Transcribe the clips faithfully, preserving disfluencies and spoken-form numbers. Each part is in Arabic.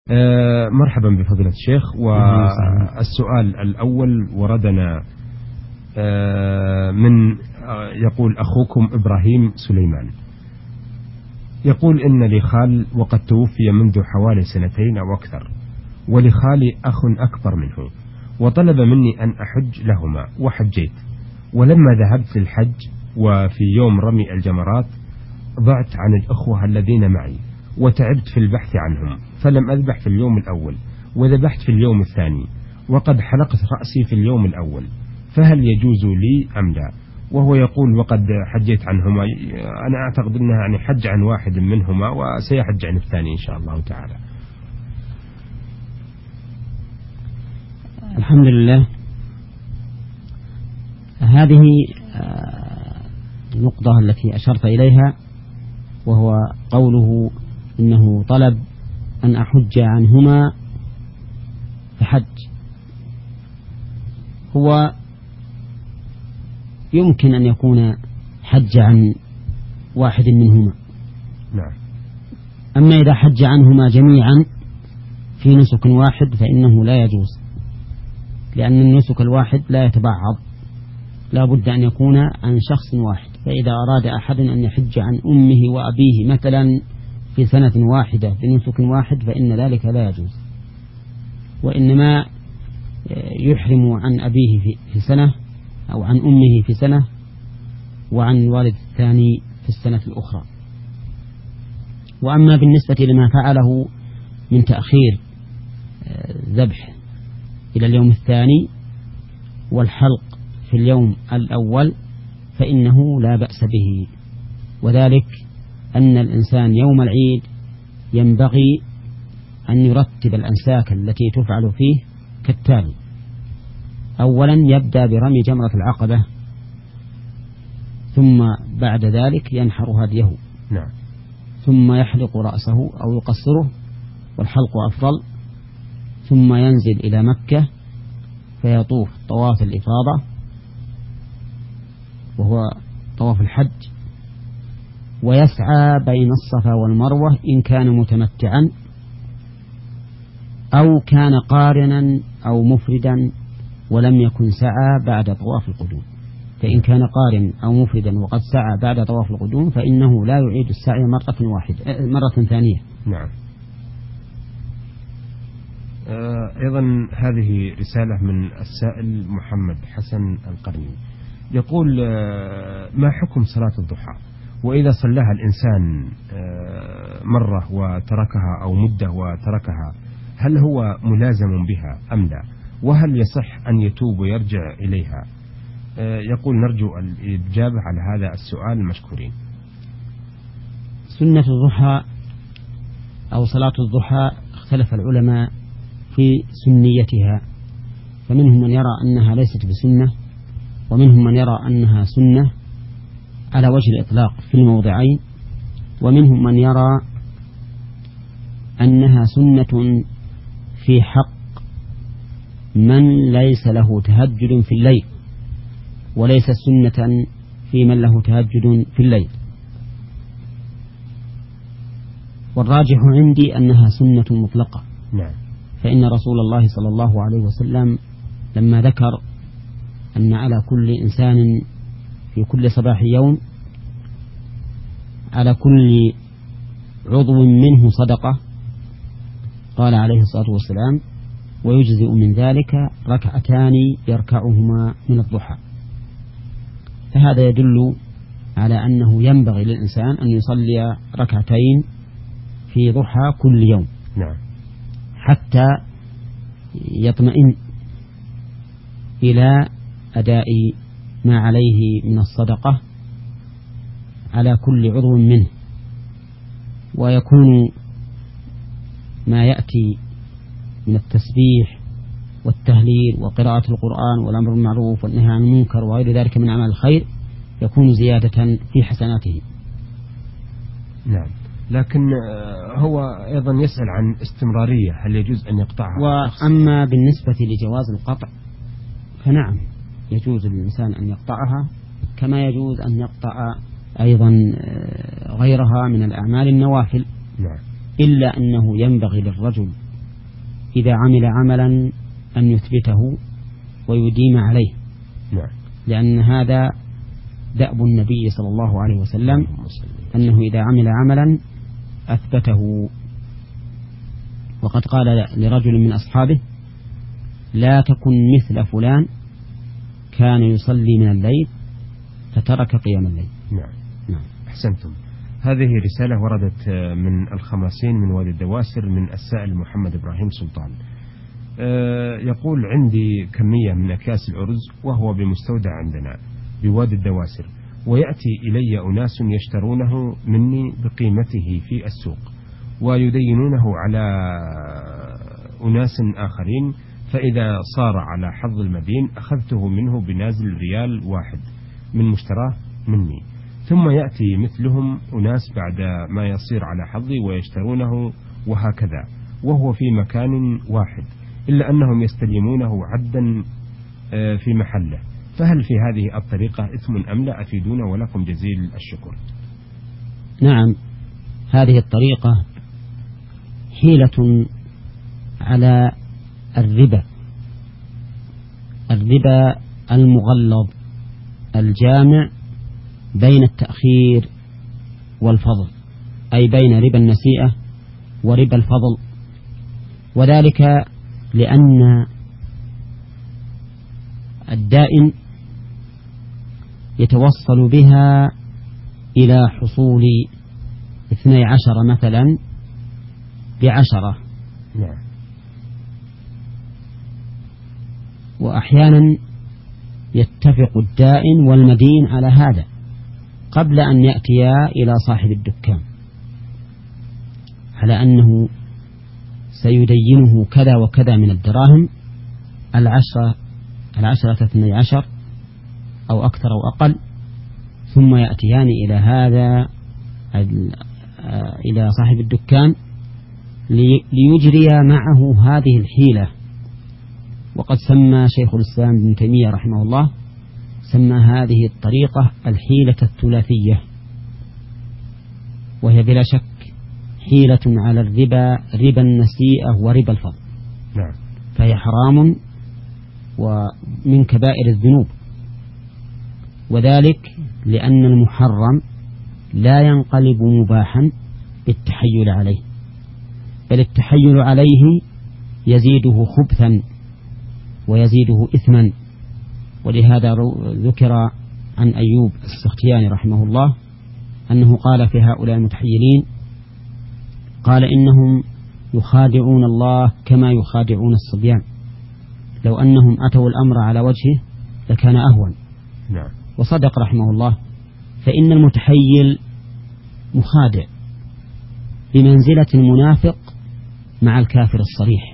آه مرحبا بفضيلة الشيخ. والسؤال الأول وردنا آه من آه يقول أخوكم إبراهيم سليمان، يقول إن لي خال وقد توفي منذ حوالي سنتين أو أكثر، ولخالي أخ أكبر منه، وطلب مني أن أحج لهما وحجيت، ولما ذهبت للحج وفي يوم رمي الجمرات ضعت عن الأخوة الذين معي وتعبت في البحث عنهم، فلم أذبح في اليوم الأول وذبحت في اليوم الثاني، وقد حلقت رأسي في اليوم الأول، فهل يجوز لي أم لا؟ وهو يقول وقد حجيت عنهما، أنا أعتقد أنها يعني حج عن واحد منهما وسيحج عن الثاني إن شاء الله تعالى. الحمد لله. هذه النقطة التي أشرت إليها، وهو قوله إنه طلب أن أحج عنهما فحج، هو يمكن أن يكون حج عن واحد منهما. نعم. أما إذا حج عنهما جميعا في نسك واحد فإنه لا يجوز، لأن النسك الواحد لا يتبعض، لا بد أن يكون عن شخص واحد. فإذا أراد أحد أن يحج عن أمه وأبيه مثلا في سنة واحدة بنسك واحد فإن ذلك لا يجوز، وإنما يحرم عن أبيه في سنة أو عن أمه في سنة وعن الوالد الثاني في السنة الأخرى. وأما بالنسبة لما فعله من تأخير ذبح إلى اليوم الثاني والحلق في اليوم الأول فإنه لا بأس به، وذلك أن الإنسان يوم العيد ينبغي أن يرتب الأنساك التي تفعل فيه كالتالي: أولا يبدأ برمي جمرة العقبة، ثم بعد ذلك ينحر هديه. نعم. ثم يحلق رأسه أو يقصره، والحلق أفضل، ثم ينزل إلى مكة فيطوف طواف الإفاضة وهو طواف الحج، ويسعى بين الصفا والمروة إن كان متمتعا أو كان قارنا أو مفردا ولم يكن سعى بعد طواف القدوم. فإن كان قارن أو مفردا وقد سعى بعد طواف القدوم فإنه لا يعيد السعي مرة واحدة مرة ثانية. نعم. أيضا هذه رسالة من السائل محمد حسن القرني، يقول ما حكم صلاة الضحى، وإذا صلاها الإنسان مرة وتركها أو مدة وتركها هل هو ملازم بها أم لا؟ وهل يصح أن يتوب ويرجع إليها؟ يقول نرجو الإجابة على هذا السؤال مشكورين. سنة الضحى أو صلاة الضحى اختلف العلماء في سنيتها، فمنهم من يرى أنها ليست بسنة، ومنهم من يرى أنها سنة على وجه الإطلاق في الموضعين، ومنهم من يرى أنها سنة في حق من ليس له تهجد في الليل، وليس سنة في من له تهجد في الليل. والراجح عندي أنها سنة مطلقة. نعم. فإن رسول الله صلى الله عليه وسلم لما ذكر أن على كل إنسان في كل صباح يوم على كل عضو منه صدقة، قال عليه الصلاة والسلام: ويجزئ من ذلك ركعتان يركعهما من الضحى. فهذا يدل على أنه ينبغي للإنسان أن يصلي ركعتين في ضحى كل يوم. نعم. حتى يطمئن إلى أداء ما عليه من الصدقة على كل عضو منه، ويكون ما يأتي من التسبيح والتهليل وقراءة القرآن والأمر بالمعروف والنهي عن المنكر وغير ذلك من أعمال الخير يكون زيادة في حسناته. نعم. لكن هو أيضا يسأل عن استمرارية، هل يجوز أن يقطعها؟ وأما بالنسبة لجواز القطع فنعم يجوز للإنسان أن يقطعها، كما يجوز أن يقطع أيضا غيرها من الأعمال النوافل. نعم. إلا أنه ينبغي للرجل إذا عمل عملا أن يثبته ويديم عليه، نعم. لأن هذا دأب النبي صلى الله عليه وسلم، أنه إذا عمل عملا أثبته. وقد قال لرجل من أصحابه: لا تكن مثل فلان كان يصلي من الليل فترك قيام الليل. نعم. نعم. أحسنتم. هذه رسالة وردت من الخماسين من وادي الدواسر من السائل محمد إبراهيم سلطان. يقول: عندي كمية من أكياس الأرز وهو بمستودع عندنا بوادي الدواسر، ويأتي إلي أناس يشترونه مني بقيمته في السوق ويدينونه على أناس آخرين، فإذا صار على حظ المدين أخذته منه بنازل ريال واحد من مشتراه مني، ثم يأتي مثلهم أناس بعد ما يصير على حظي ويشترونه، وهكذا وهو في مكان واحد، إلا أنهم يستلمونه عدا في محله، فهل في هذه الطريقة إثم أم لا؟ أفيدونا ولكم جزيل الشكر. نعم، هذه الطريقة حيلة على الربا، الربا المغلظ الجامع بين التأخير والفضل، أي بين ربا النسيئة وربا الفضل، وذلك لأن الدائن يتوصل بها إلى حصول اثني عشر مثلا بعشرة، نعم. وأحيانا يتفق الدائن والمدين على هذا قبل أن يأتيا إلى صاحب الدكان على أنه سيدينه كذا وكذا من الدراهم، العشرة العشرة اثني عشر أو أكثر أو أقل، ثم يأتيان إلى هذا إلى صاحب الدكان ليجري معه هذه الحيلة. وقد سمى شيخ الإسلام ابن تيمية رحمه الله سمى هذه الطريقة الحيلة الثلاثية، وهي بلا شك حيلة على الربا، ربا النسيئة وربا الفضل، نعم. فهي حرام ومن كبائر الذنوب، وذلك لأن المحرم لا ينقلب مباحا بالتحيل عليه، بل التحيل عليه يزيده خبثا ويزيده إثما. ولهذا ذكر عن أيوب السختياني رحمه الله أنه قال في هؤلاء المتحيلين، قال: إنهم يخادعون الله كما يخادعون الصبيان، لو أنهم أتوا الأمر على وجهه لكان أهون. نعم. وصدق رحمه الله، فإن المتحيل مخادع بمنزلة المنافق مع الكافر الصريح،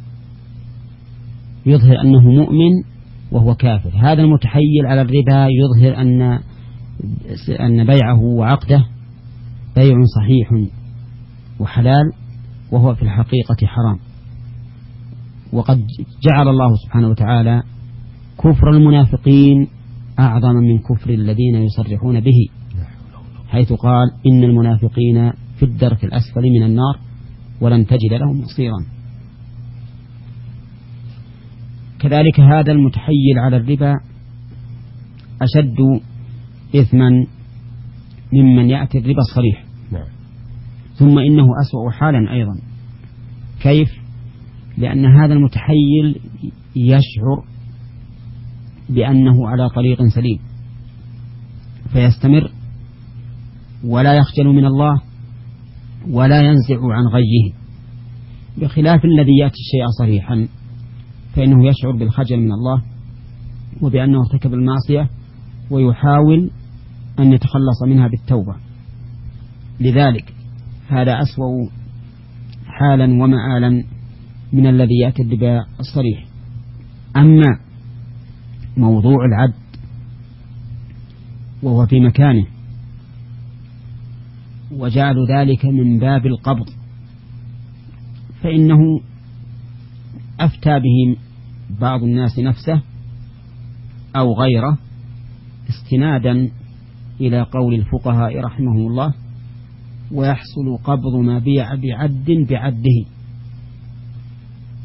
يظهر أنه مؤمن وهو كافر. هذا المتحيل على الربا يظهر أن أن بيعه وعقده بيع صحيح وحلال، وهو في الحقيقة حرام. وقد جعل الله سبحانه وتعالى كفر المنافقين أعظم من كفر الذين يصرحون به، حيث قال: إن المنافقين في الدرك الأسفل من النار ولن تجد لهم نصيرا. كذلك هذا المتحيل على الربا أشد إثما ممن يأتي الربا الصريح. نعم. ثم إنه أسوأ حالا أيضا. كيف؟ لأن هذا المتحيل يشعر بأنه على طريق سليم فيستمر ولا يخجل من الله ولا ينزع عن غيه، بخلاف الذي يأتي الشيء صريحا فإنه يشعر بالخجل من الله وبأنه ارتكب المعصية ويحاول أن يتخلص منها بالتوبة. لذلك هذا أسوأ حالا ومآلا من الذي يأتي الربا الصريح. أما موضوع العد وهو في مكانه وجعل ذلك من باب القبض، فإنه أفتى به بعض الناس نفسه أو غيره استنادا إلى قول الفقهاء رحمهم الله: ويحصل قبض ما بيع بعد بعده.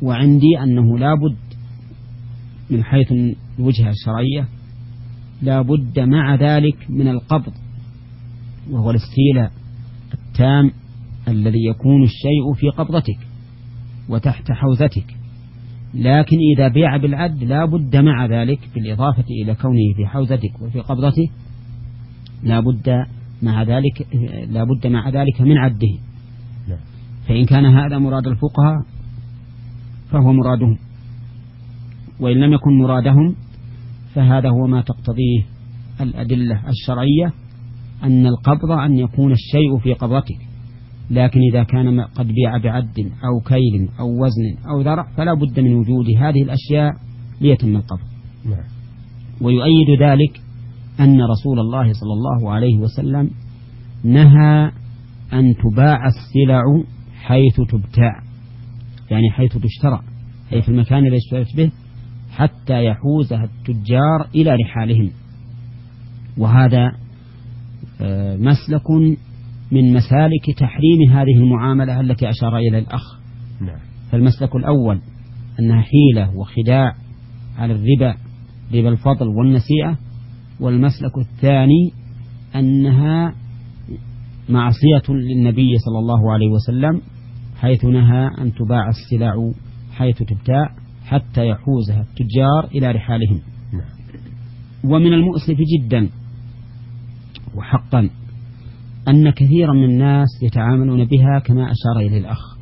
وعندي أنه لا بد من حيث الوجهة الشرعية لا بد مع ذلك من القبض، وهو الاستيلاء التام الذي يكون الشيء في قبضتك وتحت حوزتك. لكن إذا بيع بالعد لا بد مع ذلك بالإضافة إلى كونه في حوزتك وفي قبضته لا بد مع ذلك لا بد مع ذلك من عده. فإن كان هذا مراد الفقهاء فهو مرادهم، وإن لم يكن مرادهم فهذا هو ما تقتضيه الأدلة الشرعية، أن القبض أن يكون الشيء في قبضتك. لكن إذا كان قد بيع بعد أو كيل أو وزن أو ذرع فلا بد من وجود هذه الأشياء ليتم القبض. ويؤيد ذلك أن رسول الله صلى الله عليه وسلم نهى أن تباع السلع حيث تبتاع، يعني حيث تشترى، أي في المكان الذي اشتريت به، حتى يحوزها التجار إلى رحالهم. وهذا مسلك من مسالك تحريم هذه المعاملة التي أشار إلى الأخ. فالمسلك الأول أنها حيلة وخداع على الربا، ربا الفضل والنسيئة. والمسلك الثاني أنها معصية للنبي صلى الله عليه وسلم حيث نهى أن تباع السلع حيث تبتاع حتى يحوزها التجار إلى رحالهم. ومن المؤسف جدا وحقا أن كثيرا من الناس يتعاملون بها كما أشار إليه الأخ،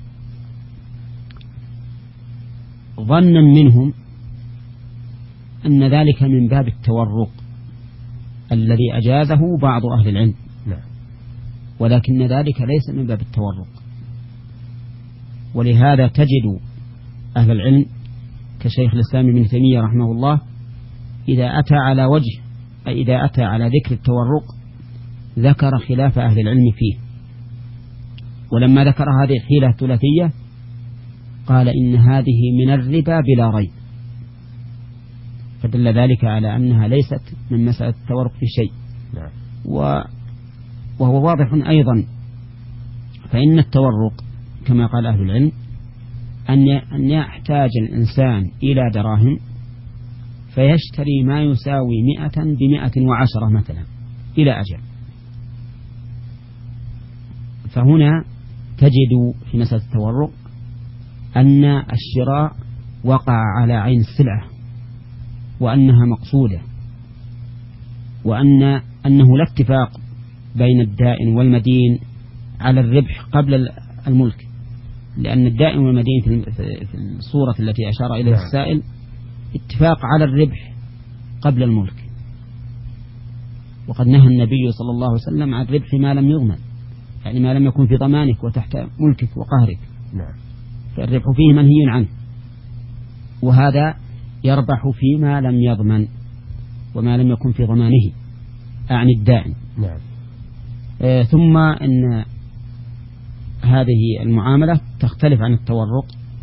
ظنا منهم أن ذلك من باب التورق الذي أجازه بعض أهل العلم، ولكن ذلك ليس من باب التورق. ولهذا تجد أهل العلم كشيخ الإسلام ابن تيمية رحمه الله إذا أتى على وجه أي إذا أتى على ذكر التورق ذكر خلاف أهل العلم فيه. ولما ذكر هذه الحيلة الثلاثية قال إن هذه من الربا بلا ريب، فدل ذلك على أنها ليست من مسألة التورق في شيء. وهو واضح أيضا، فإن التورق كما قال أهل العلم أن يحتاج الإنسان إلى دراهم فيشتري ما يساوي مئة بمئة وعشرة مثلا إلى أجل. فهنا تجد في مسألة التورق أن الشراء وقع على عين السلعة وأنها مقصودة، وأن أنه لا اتفاق بين الدائن والمدين على الربح قبل الملك، لأن الدائن والمدين في الصورة التي أشار إليها السائل اتفاق على الربح قبل الملك. وقد نهى النبي صلى الله عليه وسلم عن الربح ما لم يضمن، يعني ما لم يكن في ضمانك وتحت ملكك وقهرك، فالربح فيه منهي عنه. وهذا يربح فيما لم يضمن وما لم يكن في ضمانه، أعني الدائن. نعم. آه ثم أن هذه المعاملة تختلف عن التورق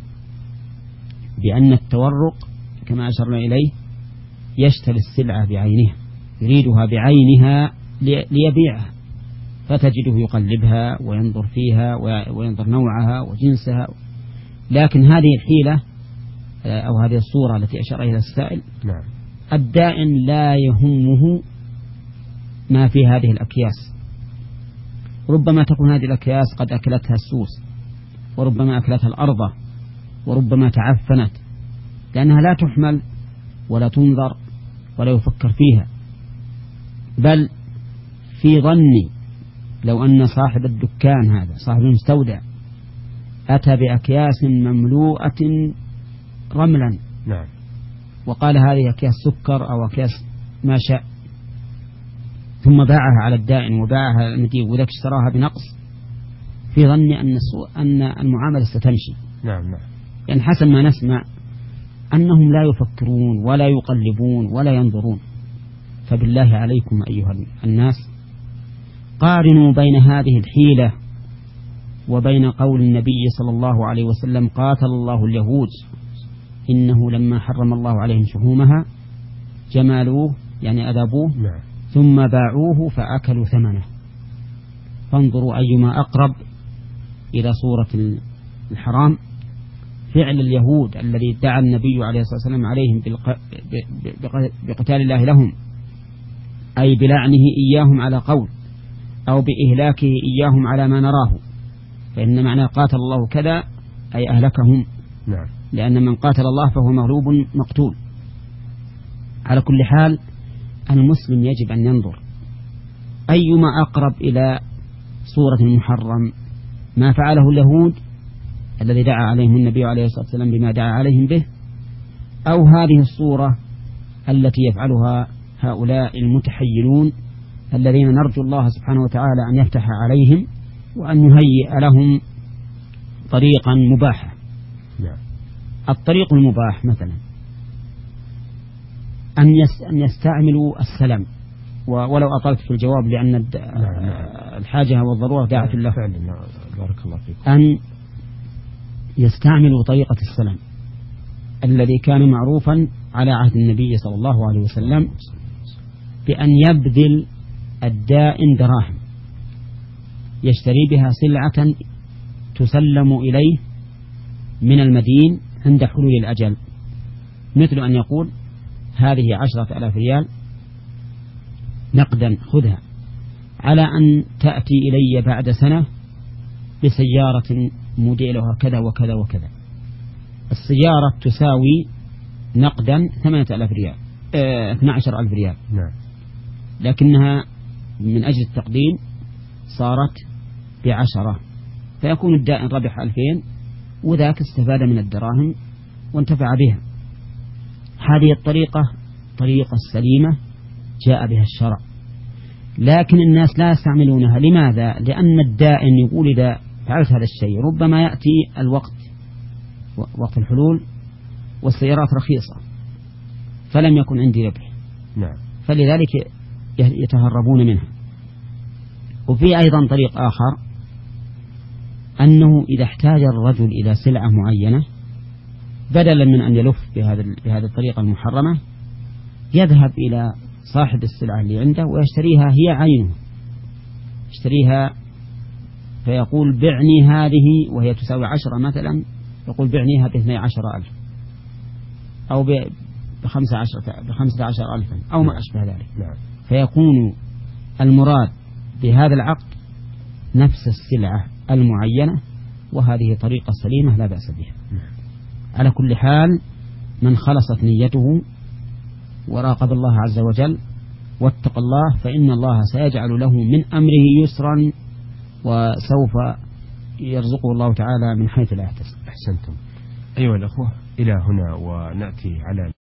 بأن التورق كما أشرنا إليه يشتري السلعة بعينها، يريدها بعينها ليبيعها، فتجده يقلبها وينظر فيها وينظر نوعها وجنسها. لكن هذه الحيلة أو هذه الصورة التي أشار إليها السائل نعم. الدائن لا يهمه ما في هذه الأكياس، ربما تكون هذه الأكياس قد أكلتها السوس، وربما أكلتها الأرض، وربما تعفنت، لأنها لا تحمل ولا تنظر ولا يفكر فيها. بل في ظني لو أن صاحب الدكان هذا صاحب المستودع أتى بأكياس مملوءة رملا نعم. وقال هذه أكياس سكر أو أكياس ما شاء، ثم باعها على الدائن وباعها على المدين وذاك اشتراها بنقص، في ظني أن أن المعاملة ستمشي. نعم نعم. يعني حسب ما نسمع أنهم لا يفكرون ولا يقلبون ولا ينظرون. فبالله عليكم أيها الناس قارنوا بين هذه الحيلة وبين قول النبي صلى الله عليه وسلم قاتل الله اليهود إنه لما حرم الله عليهم شحومها جمالوه يعني أذابوه نعم. ثم باعوه فأكلوا ثمنه. فانظروا أيما أقرب إلى صورة الحرام فعل اليهود الذي ادعى النبي عليه الصلاة والسلام عليهم بقتال الله لهم، أي بلعنه إياهم على قول أو بإهلاكه إياهم على ما نراه، فإن معنى قاتل الله كذا أي أهلكهم. نعم. لأن من قاتل الله فهو مغلوب مقتول. على كل حال المسلم يجب أن ينظر أيما أقرب إلى صورة المحرم، ما فعله اليهود الذي دعا عليهم النبي عليه الصلاة والسلام بما دعا عليهم به، أو هذه الصورة التي يفعلها هؤلاء المتحيلون الذين نرجو الله سبحانه وتعالى أن يفتح عليهم وأن يهيئ لهم طريقا مباحا. نعم. الطريق المباح مثلا أن يستعملوا السلام، ولو أطلت في الجواب لأن الحاجة والضرورة داعت له، بارك الله فيكم، أن يستعملوا طريقة السلام الذي كان معروفا على عهد النبي صلى الله عليه وسلم، بأن يبذل الدائن دراهم يشتري بها سلعة تسلم إليه من المدين عند حلول الأجل، مثل أن يقول هذه عشرة ألاف ريال نقدا خذها، على أن تأتي إلي بعد سنة بسيارة موديلها كذا وكذا وكذا. السيارة تساوي نقدا ثمانية ألاف ريال، اه اثنى عشر ألف ريال. نعم. لكنها من أجل التقديم صارت بعشرة، فيكون الدائن ربح ألفين وذاك استفاد من الدراهم وانتفع بها. هذه الطريقة طريقة سليمة جاء بها الشرع، لكن الناس لا يستعملونها. لماذا؟ لأن الدائن يقول إذا فعلت هذا الشيء ربما يأتي الوقت وقت الحلول والسيارات رخيصة فلم يكن عندي ربح. نعم. فلذلك يتهربون منها. وفي أيضا طريق آخر، أنه إذا احتاج الرجل إلى سلعة معينة بدلا من أن يلف بهذا بهذه الطريقة المحرمة يذهب إلى صاحب السلعة اللي عنده ويشتريها هي عينه، يشتريها فيقول بعني هذه وهي تساوي عشرة مثلا، يقول بعنيها باثني عشر ألف أو بخمسة عشر بخمسة عشر ألفا أو ما أشبه ذلك. نعم. فيكون المراد بهذا العقد نفس السلعة المعينة، وهذه طريقة سليمة لا بأس بها. نعم. على كل حال من خلصت نيته وراقب الله عز وجل واتقى الله فإن الله سيجعل له من أمره يسرا، وسوف يرزقه الله تعالى من حيث لا يحتسب. أحسنتم. أيها الأخوة، إلى هنا ونأتي على